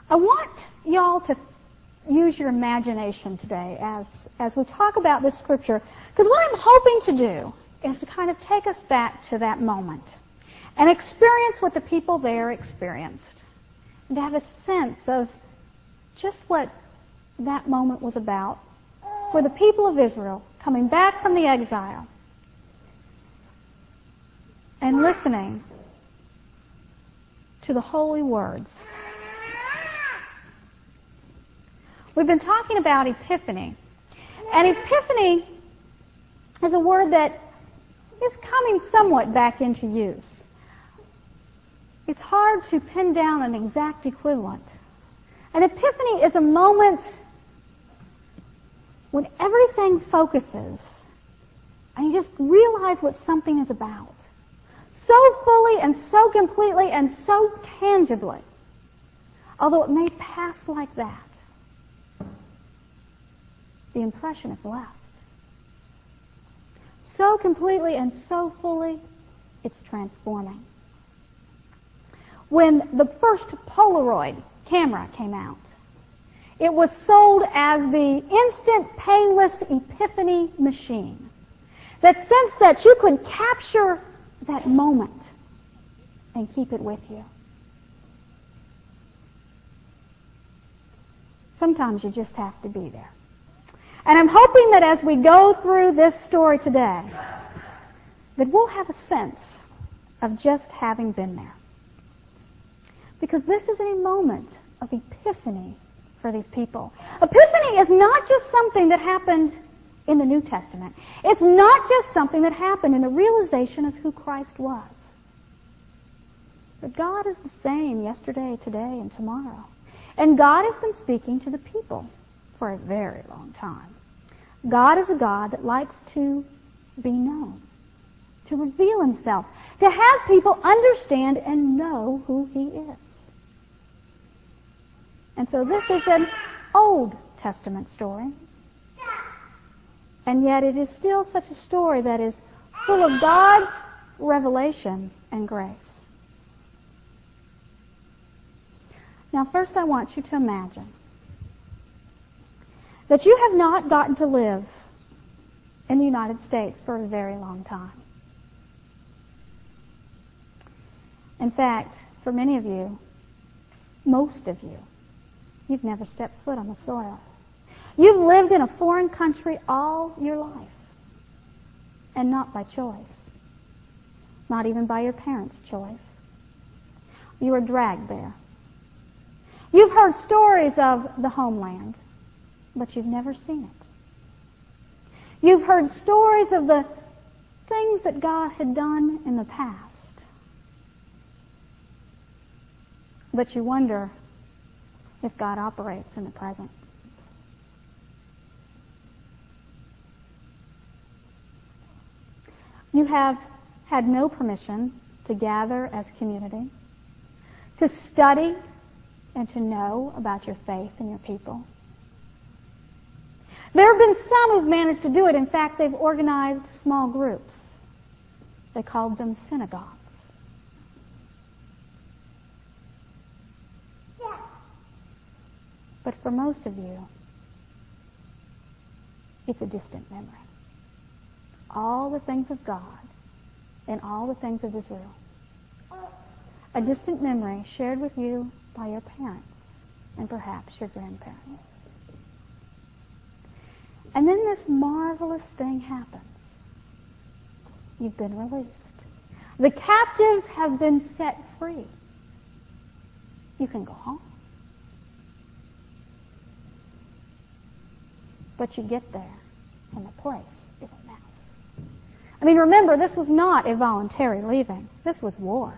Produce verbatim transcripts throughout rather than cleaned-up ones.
I want y'all to use your imagination today as, as we talk about this scripture, because what I'm hoping to do is to kind of take us back to that moment and experience what the people there experienced, and to have a sense of just what that moment was about for the people of Israel coming back from the exile and listening to the holy words. We've been talking about Epiphany, and Epiphany is a word that is coming somewhat back into use. It's hard to pin down an exact equivalent. An epiphany is a moment when everything focuses and you just realize what something is about. So fully and so completely and so tangibly. Although it may pass like that, the impression is left. So completely and so fully, it's transforming. When the first Polaroid camera came out, it was sold as the instant painless epiphany machine. That sense that you could capture that moment and keep it with you. Sometimes you just have to be there. And I'm hoping that as we go through this story today, that we'll have a sense of just having been there. Because this is a moment of epiphany for these people. Epiphany is not just something that happened in the New Testament. It's not just something that happened in the realization of who Christ was. But God is the same yesterday, today, and tomorrow. And God has been speaking to the people for a very long time. God is a God that likes to be known, to reveal himself, to have people understand and know who he is. And so this is an Old Testament story. And yet it is still such a story that is full of God's revelation and grace. Now first I want you to imagine that you have not gotten to live in the United States for a very long time. In fact, for many of you, most of you, you've never stepped foot on the soil. You've lived in a foreign country all your life, and not by choice, not even by your parents' choice. You were dragged there. You've heard stories of the homeland, but you've never seen it. You've heard stories of the things that God had done in the past, but you wonder if God operates in the present. You have had no permission to gather as community, to study and to know about your faith and your people. There have been some who've managed to do it. In fact, they've organized small groups. They called them synagogues. But for most of you, it's a distant memory. All the things of God and all the things of Israel. A distant memory shared with you by your parents and perhaps your grandparents. And then this marvelous thing happens. You've been released. The captives have been set free. You can go home. But you get there, and the place is a mess. I mean, remember, this was not a voluntary leaving. This was war.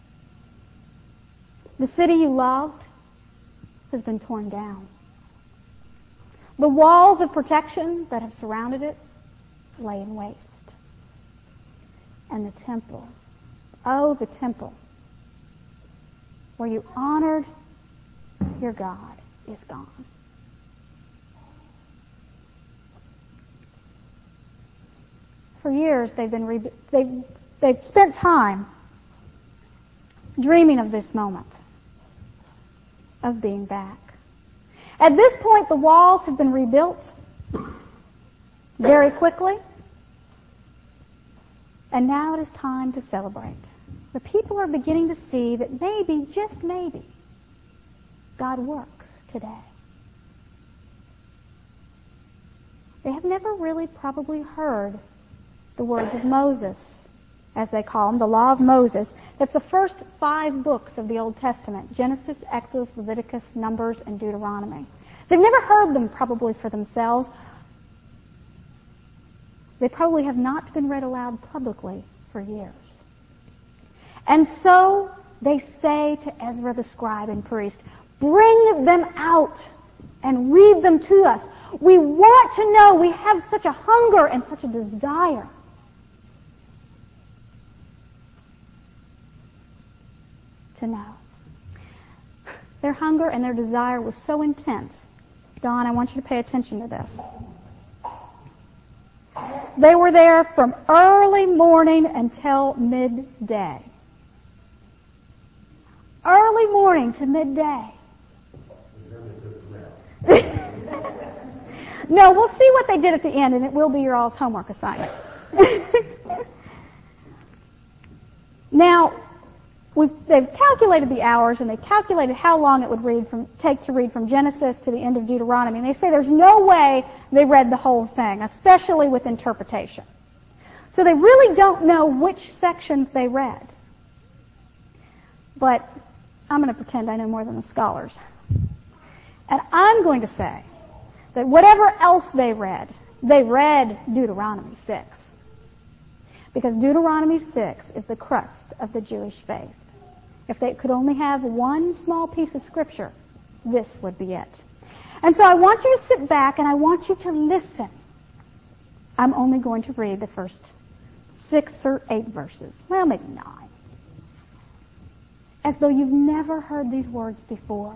The city you loved has been torn down. The walls of protection that have surrounded it lay in waste. And the temple, oh, the temple, where you honored your God, is gone. For years, they've been re- they've they've spent time dreaming of this moment. of being back. At this point, the walls have been rebuilt very quickly, and now it is time to celebrate. The people are beginning to see that maybe, just maybe, God works today. They have never really probably heard the words of Moses, as they call them, the Law of Moses. That's the first five books of the Old Testament: Genesis, Exodus, Leviticus, Numbers, and Deuteronomy. They've never heard them probably for themselves. They probably have not been read aloud publicly for years. And so they say to Ezra the scribe and priest, "Bring them out and read them to us. We want to know. We have such a hunger and such a desire." To know. Their hunger and their desire was so intense. Don, I want you to pay attention to this. They were there from early morning until midday. Early morning to midday. No, we'll see what they did at the end, and it will be your all's homework assignment. Now, we've, they've calculated the hours, and they've calculated how long it would read from, take to read from Genesis to the end of Deuteronomy. And they say there's no way they read the whole thing, especially with interpretation. So they really don't know which sections they read. But I'm going to pretend I know more than the scholars. And I'm going to say that whatever else they read, they read Deuteronomy six. Because Deuteronomy six is the crust of the Jewish faith. If they could only have one small piece of Scripture, this would be it. And so I want you to sit back and I want you to listen. I'm only going to read the first six or eight verses. Well, maybe nine. As though you've never heard these words before.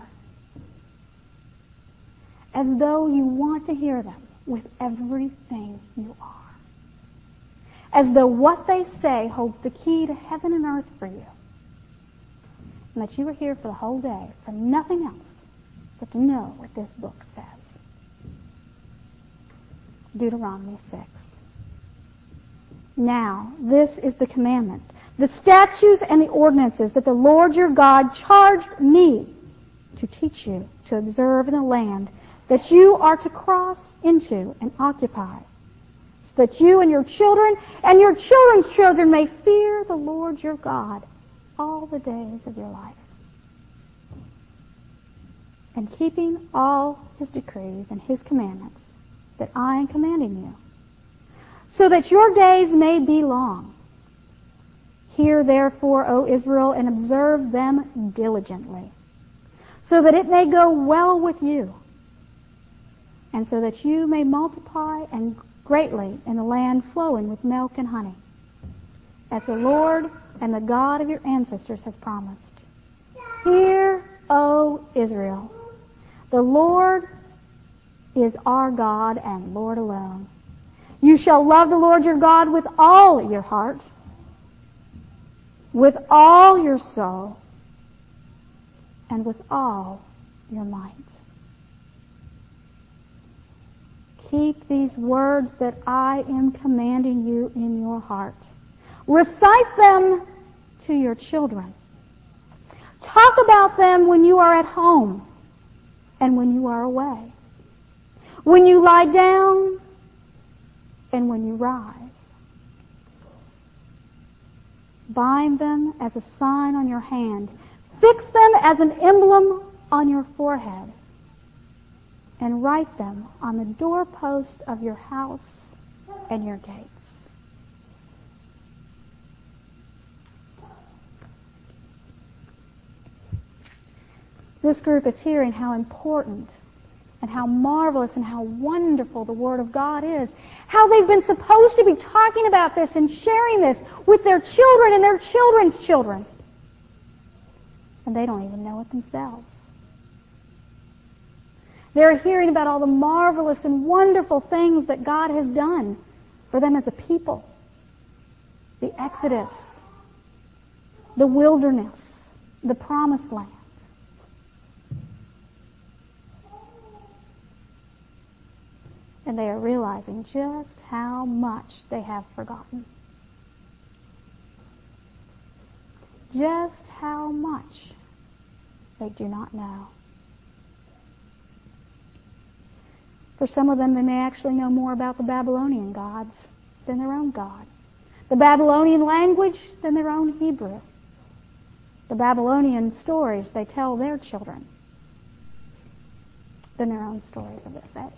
As though you want to hear them with everything you are. As though what they say holds the key to heaven and earth for you. And that you are here for the whole day for nothing else but to know what this book says. Deuteronomy six. Now, this is the commandment, the statutes and the ordinances that the Lord your God charged me to teach you to observe in the land that you are to cross into and occupy, so that you and your children and your children's children may fear the Lord your God all the days of your life, and keeping all his decrees and his commandments that I am commanding you, so that your days may be long. Hear therefore, O Israel, and observe them diligently, so that it may go well with you, and so that you may multiply and greatly in the land flowing with milk and honey, as the Lord and the God of your ancestors has promised. Hear, O Israel, the Lord is our God and Lord alone. You shall love the Lord your God with all your heart, with all your soul, and with all your might. Keep these words that I am commanding you in your heart. Recite them to your children. Talk about them when you are at home and when you are away, when you lie down and when you rise. Bind them as a sign on your hand. Fix them as an emblem on your forehead. And write them on the doorpost of your house and your gates. This group is hearing how important and how marvelous and how wonderful the Word of God is. How they've been supposed to be talking about this and sharing this with their children and their children's children. And they don't even know it themselves. They're hearing about all the marvelous and wonderful things that God has done for them as a people. The Exodus, the wilderness, the promised land. And they are realizing just how much they have forgotten. Just how much they do not know. For some of them, they may actually know more about the Babylonian gods than their own God. The Babylonian language than their own Hebrew. The Babylonian stories they tell their children than their own stories of their faith.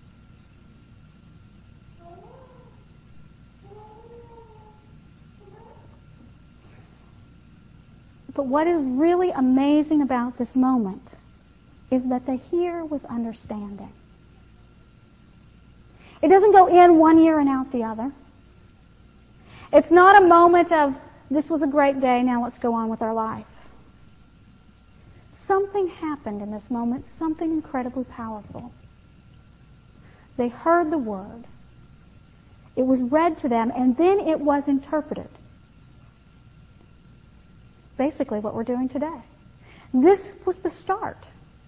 But what is really amazing about this moment is that they hear with understanding. It doesn't go in one ear and out the other. It's not a moment of, this was a great day, now let's go on with our life. Something happened in this moment, something incredibly powerful. They heard the word. It was read to them, and then it was interpreted. Basically what we're doing today. This was the start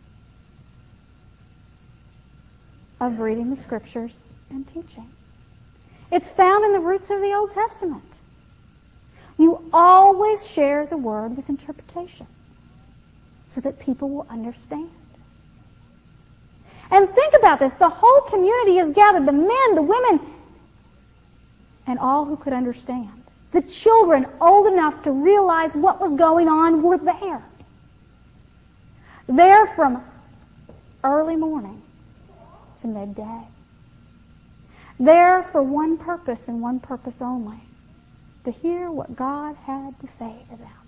of reading the Scriptures and teaching. It's found in the roots of the Old Testament. You always share the Word with interpretation so that people will understand. And think about this. The whole community is gathered, the men, the women, and all who could understand. The children old enough to realize what was going on were there. There from early morning to midday. There for one purpose and one purpose only. To hear what God had to say to them.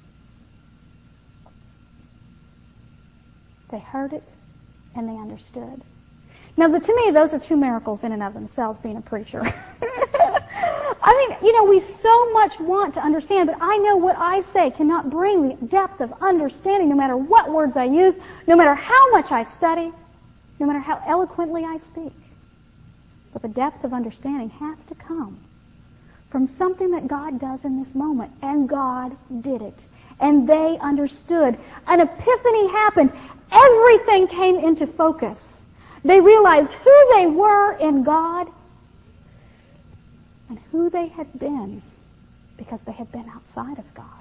They heard it and they understood. Now, the, to me, those are two miracles in and of themselves, being a preacher. I mean, you know, we so much want to understand, but I know what I say cannot bring the depth of understanding no matter what words I use, no matter how much I study, no matter how eloquently I speak. But the depth of understanding has to come from something that God does in this moment. And God did it. And they understood. An epiphany happened. Everything came into focus. They realized who they were in God and who they had been because they had been outside of God.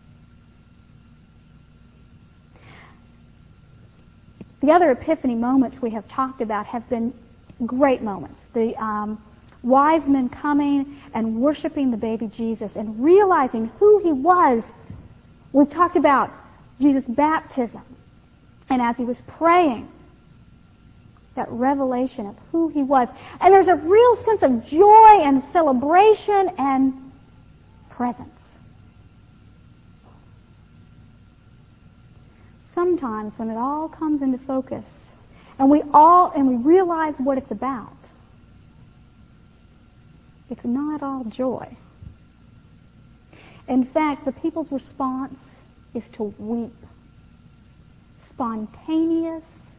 The other epiphany moments we have talked about have been great moments. The um, wise men coming and worshiping the baby Jesus and realizing who he was. We've talked about Jesus' baptism. And as he was praying, that revelation of who he was. And there's a real sense of joy and celebration and presence. Sometimes when it all comes into focus and we all and we realize what it's about, it's not all joy. In fact, the people's response is to weep. Spontaneous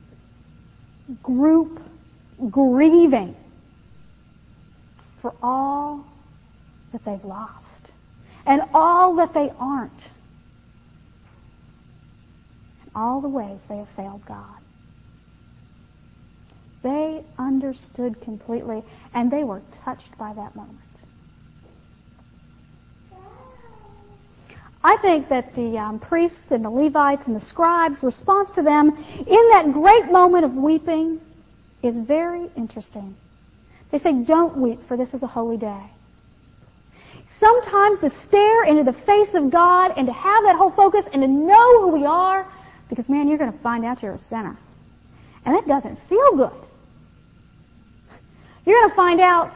group grieving for all that they've lost and all that they aren't and all the ways they have failed God. They understood completely and they were touched by that moment. I think that the um, priests and the Levites and the scribes' response to them in that great moment of weeping is very interesting. They say, "Don't weep, for this is a holy day." Sometimes to stare into the face of God and to have that whole focus and to know who we are, because, man, you're going to find out you're a sinner. And that doesn't feel good. You're going to find out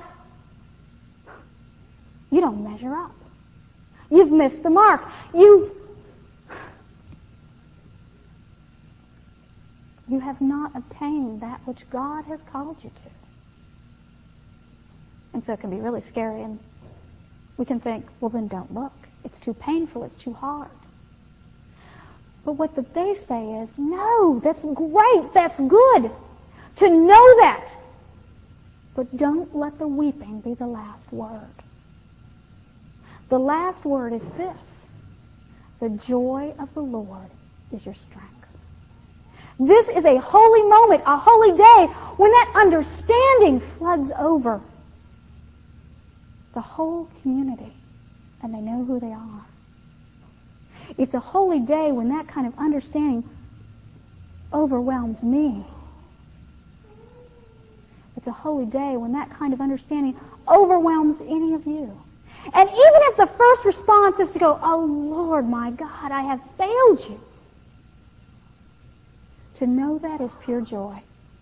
you don't measure up. You've missed the mark. You've you have not obtained that which God has called you to. And so it can be really scary, and we can think, well, then don't look. It's too painful. It's too hard. But what the, they say is, no, that's great. That's good to know that. But don't let the weeping be the last word. The last word is this: the joy of the Lord is your strength. This is a holy moment, a holy day, when that understanding floods over the whole community and they know who they are. It's a holy day when that kind of understanding overwhelms me. It's a holy day when that kind of understanding overwhelms any of you. And even if the first response is to go, oh Lord, my God, I have failed you, to know that is pure joy.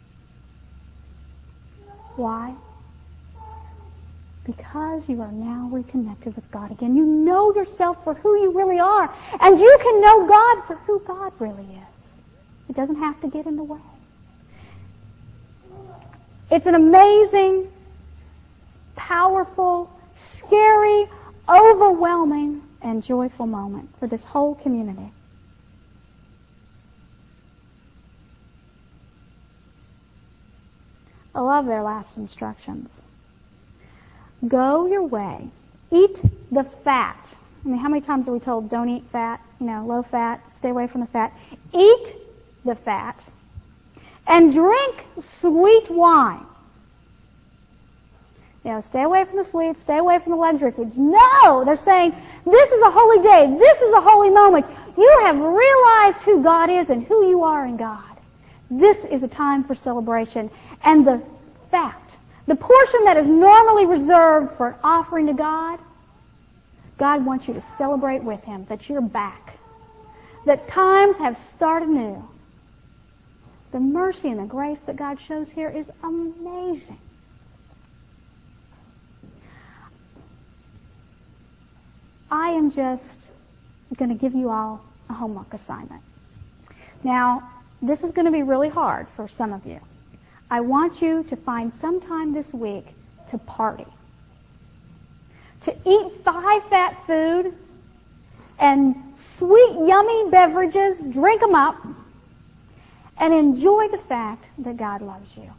Why? Because you are now reconnected with God again. You know yourself for who you really are. And you can know God for who God really is. It doesn't have to get in the way. It's an amazing, powerful, scary, overwhelming, and joyful moment for this whole community. I love their last instructions. Go your way. Eat the fat. I mean, how many times are we told, don't eat fat, you know, low fat, stay away from the fat. Eat the fat and drink sweet wine. You know, stay away from the sweets, stay away from the luxury foods. No! They're saying, this is a holy day, this is a holy moment. You have realized who God is and who you are in God. This is a time for celebration. And the fat, the portion that is normally reserved for an offering to God, God wants you to celebrate with Him, that you're back, that times have started new. The mercy and the grace that God shows here is amazing. I am just going to give you all a homework assignment. Now, this is going to be really hard for some of you. I want you to find some time this week to party. To eat high fat food and sweet, yummy beverages, drink them up, and enjoy the fact that God loves you.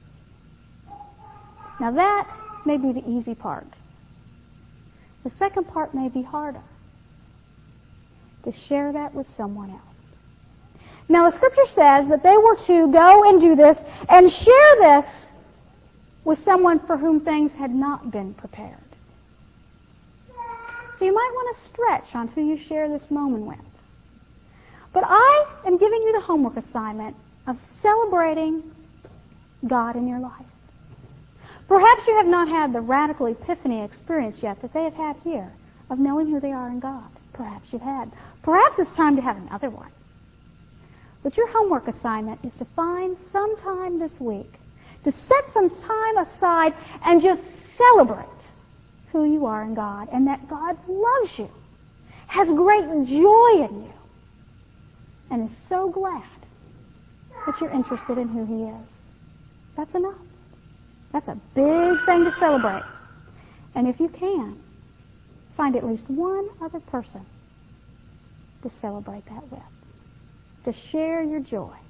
Now that may be the easy part. The second part may be harder. To share that with someone else. Now the scripture says that they were to go and do this and share this with someone for whom things had not been prepared. So you might want to stretch on who you share this moment with. But I am giving you the homework assignment of celebrating God in your life. Perhaps you have not had the radical epiphany experience yet that they have had here of knowing who they are in God. Perhaps you've had. Perhaps it's time to have another one. But your homework assignment is to find some time this week to set some time aside and just celebrate who you are in God and that God loves you, has great joy in you, and is so glad that you're interested in who He is. That's enough. That's a big thing to celebrate. And if you can, find at least one other person to celebrate that with, to share your joy